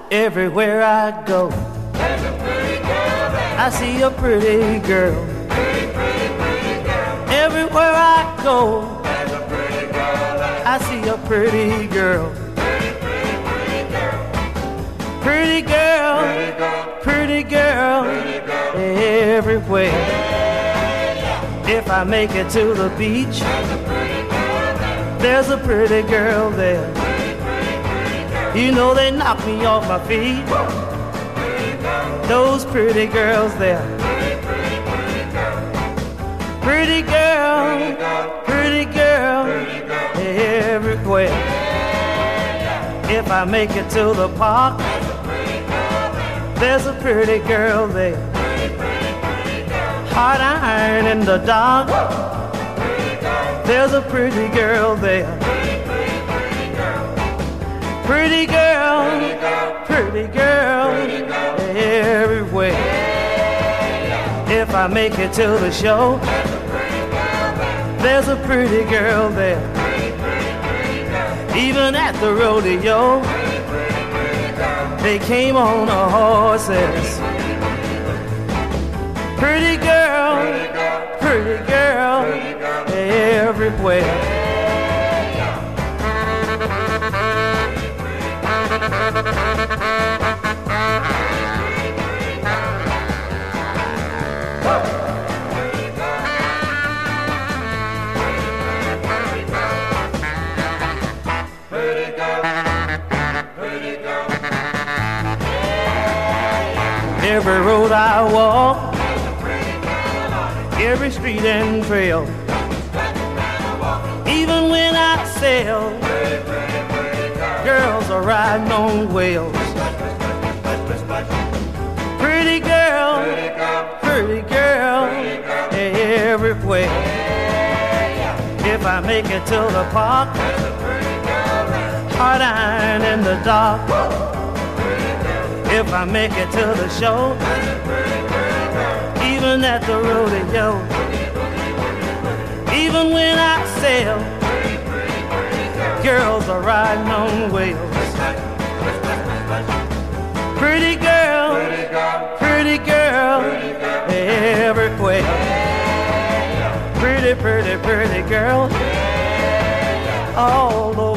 Everywhere I go, there's a pretty girl there. I see a pretty girl. Pretty, pretty, pretty girl. Everywhere I go, There's a pretty girl there. I see a pretty girl. Pretty, pretty, pretty girl. Pretty girl, Pretty girl. pretty girl, Pretty girl. everywhere. If I make it to the beach, There's a pretty girl there. there's a pretty girl there. Pretty, pretty, pretty girl. You know they knock me off my feet. Pretty girl. Those pretty girls there. Pretty, pretty, pretty girl. Pretty girl, Pretty girl. pretty girl, Pretty girl. everywhere. If I make it to the park, There's a pretty girl there. there's a pretty girl there. Pretty, pretty, pretty girl. Hot iron in the dark, Pretty girl. there's a pretty girl there. Pretty, pretty, pretty girl. Pretty girl, Pretty girl. pretty girl, Pretty girl. everywhere. If I make it to the show, There's a pretty girl there. there's a pretty girl there. Pretty, pretty, pretty girl. Even at the rodeo, Pretty, pretty, pretty girl. they came on horses. Pretty girl, Pretty girl. pretty girl, Pretty girl. everywhere. Pretty girl. Pretty girl. Every road I walk, There's a pretty girl on it. every street and trail, Stretching and a walking. even when I sail, Pretty, pretty, pretty girl. girls are riding on whales. Splash, splash, splash, splash, splash, splash. Pretty girl, Pretty girl. pretty girl, Pretty girl. everywhere. If I make it to the park, There's a pretty girl there. hot iron in the dark. Pretty girl. If I make it to the show, There's a pretty, pretty girl. even at the rodeo, even when I sail, Pretty, pretty, pretty girl. girls are riding on whales. Splash, splash, splash, splash, splash. Pretty girl, Pretty girl. pretty girl, Pretty girl. everywhere. Pretty, pretty, pretty girl, all